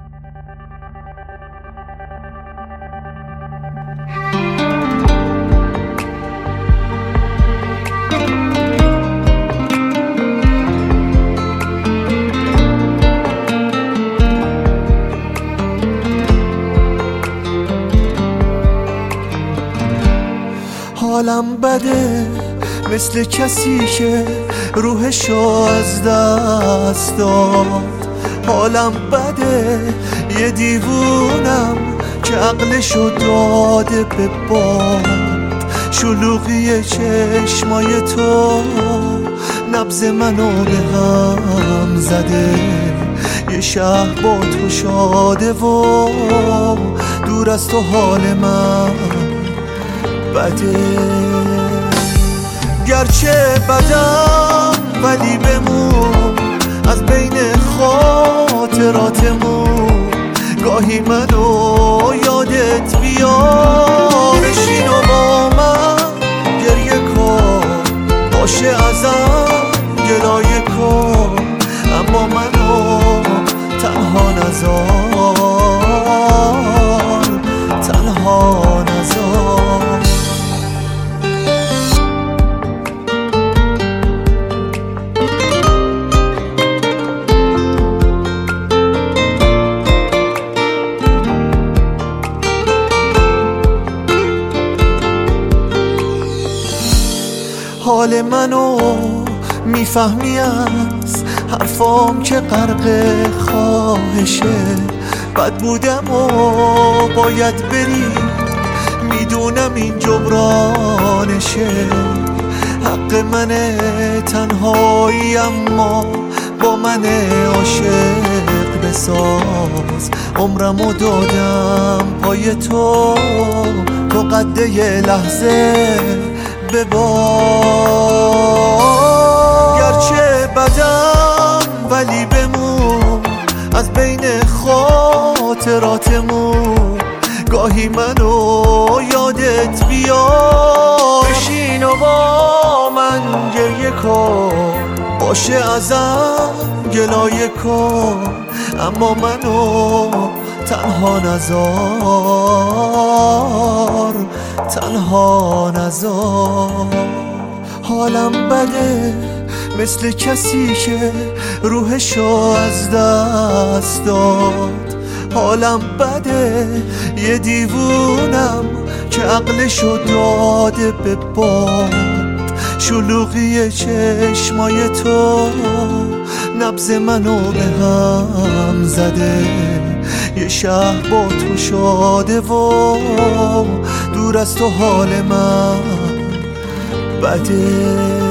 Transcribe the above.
حالم بده مثل کسی که روحشو از دست داد. حالم بده یه دیوونم که عقلشو داده به باد. شلوغی چشمای تو نبض منو به هم زده. یه شهر با تو شاده و دور از تو حال من بده. گرچه بدم ولی بمون از بین خاطراتمون. گاهی منو یادت بیار، بشین و با من گریه کن، باشه ازم گلایه کن، اما منو تنها نذار، تنها نذار. حال منو میفهمی از حرفام که غرق خواهشه. بد بودم و باید بری، میدونم این جبرانشه. حق منه تنهایی، اما با من عاشق بساز. عمرمو دادم پای تو، تو قد یه لحظه ببار. گرچه بدم ولی بمون از بین خاطراتمون. گاهی منو یادت بیار، بشین و با من گریه کن، باشه ازم گلایه کن، اما منو تنها نذار، تنها نذار. حالم بده مثل کسی که روحشو از دست داد. حالم بده یه دیوونم که عقلشو داده به باد. شلوغی چشمای تو نبض منو به هم زده. یه شهر با تو شاده و دور از تو حال من بده.